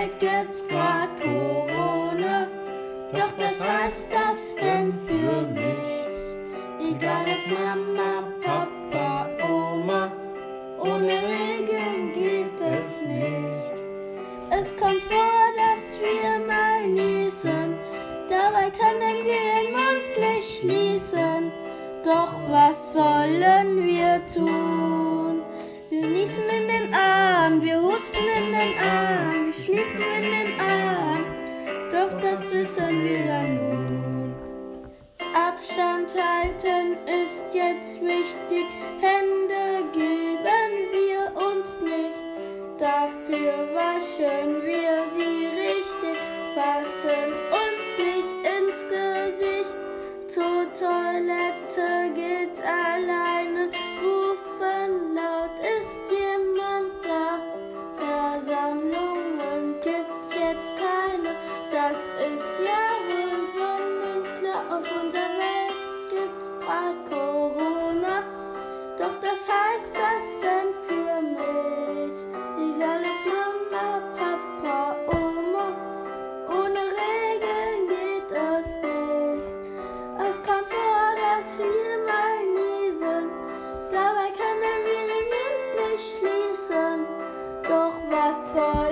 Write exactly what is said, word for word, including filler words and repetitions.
Welt gibt's grad Corona. Doch was heißt das denn für mich? Egal ob Mama, Papa, Oma, ohne Regeln geht es nicht. Es kommt vor, dass wir mal niesen, dabei können wir den Mund nicht schließen. Doch was sollen wir tun? Wir niesen in den Arm, wir husten in den Arm, wir schliefen in den Arm, doch das wissen wir ja nun. Abstand halten ist jetzt wichtig, Hände geben wir uns nicht, dafür waschen wir sie richtig, fassen uns nicht ins Gesicht. Zur Toilette geht's alleine, rufen laut, ist jemand da? Versammlungen gibt's jetzt keine, das ist ja wohl sonnenklar. Auf unserer Welt gibt's grad Corona, doch das heißt was denn für mich? Egal ob Mama, Papa, Oma, ohne Regeln geht es nicht. Es kommt vor, dass wir mal niesen, dabei können wir den Mund nicht schließen. Doch was soll